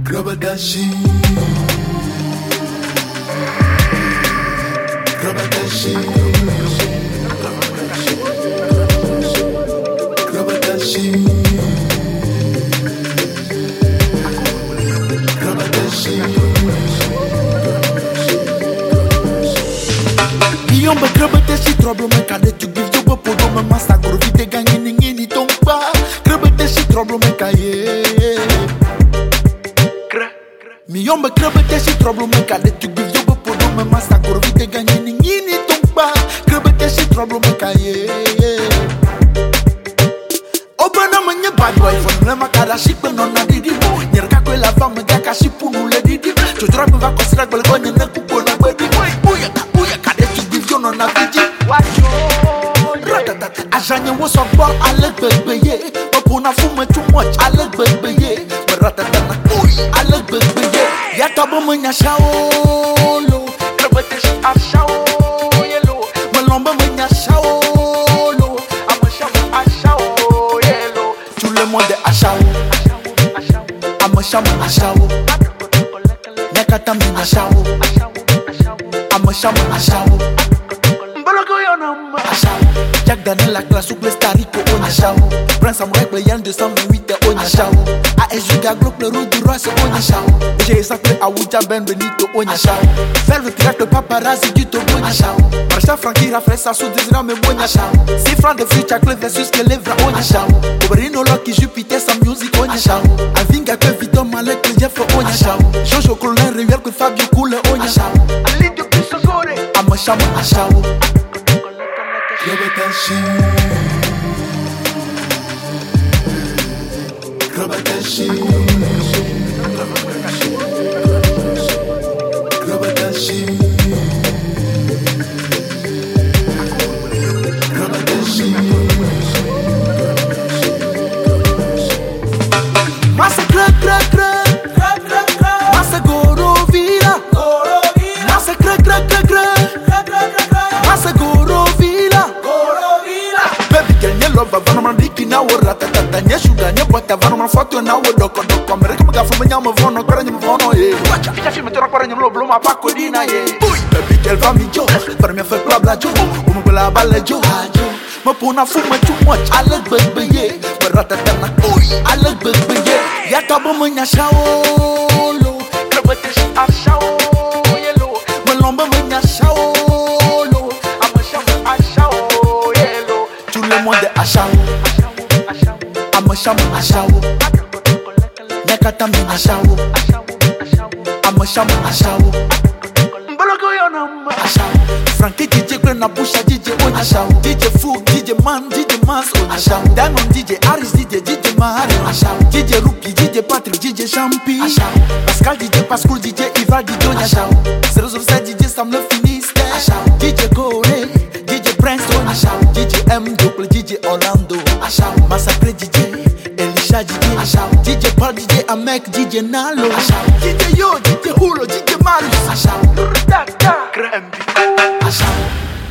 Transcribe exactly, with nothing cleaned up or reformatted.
Krabadashi, Krabadashi, Krabadashi, Krabadashi. Yomba Krabadashi, trouble me kade tu give you go podo me masta guru vite gangi ningi ni tomba. Krabadashi, trouble me kaye. Mi yomba Krabadashi, trouble me kade tu give you go podo me masta guru vite gangi ningi ni tomba. Krabadashi, trouble me kaye. Obana manye bad boy for me makara shikpe nona didi. Nyerka kwe la femme gaka shipu nule didi. Tu drop me va considérer que le gonye ne kupo na bedi. Bouya bouya kade tu give you nona didi. Ajanye wo so ball ale gbegbe. Opuna fume too much ale gbegbe. Ratatana uy ale gbegbe. Ya tabo menya shaolo. Krabadashi ashao yelo. Malomba menya shaolo. Amashama ashao yelo. Tout le monde est ashao. Amashama ashao. Nekata menya ashao. Amashama ashao. Mbologo yonama ashao. Jack Daniel la classe ou Starico on ashao. Prince Amrek le yan deux cent vingt-huit on ashao. A S J Gaglock le roux du roi c'est on ashao. J'ai sacré Aouja Ben Benito on ashao. Faire le track le paparazzi du Togo on ashao. Marcha Frankie Rafraise ça sous désirant mais on ashao. Si Franc de Future Club versus que lèvres on ashao. Oberino Lucky Jupiter sa music on ashao. Avinga que Vito Malek le Jeff on ashao. Jojo Colin Rivière que Fabio Coule on ashao. Ali de plus gore Amashama ashao. Krabadashi, Krabadashi, Krabadashi, Krabadashi. Massa cra cra cra, massa gorovila, massa cra cra cra cra, massa gorovila. Love vano man diki na wo ratatata nye sugar nye bota vano man foto na wo doko doko mere kama gafu menya mo vono kwara nye mo vono ye wacha ita fi metera kwara nye mo blo ma pa ko dina ye boy baby girl va mi jo for me fait club la jo o mo bla balle jo mo pona fu ma too much ale gbegbe ye ratatata na boy ale gbegbe ye ya tabo menya shaolo Krabadashi ashao yelo mo lomba menya shaolo amashama ashao yelo tout le monde est ashao, amashama ashao, nekata mina ashao, amashama ashao, mbologo yonama ashao. Frankie D J Glen na busha D J on ashao, D J Fu, D J Man, D J Mas on ashao, Diamond D J Aris D J, D J Mahari ashao, D J Rupi, D J Patrick, D J Champi ashao, Pascal D J Pascal D J Iva D J on ashao, zéro zéro sept D J Sam le Finiste ashao, D J Gore, D J Prince on ashao, D J M Double D J Orlando ashao, Massacre D J Elisha D J ashao, D J Paul D J Amek D J Nalo ashao, D J Yo D J Hulo D J Marius ashao, Rutaka Krembi ashao.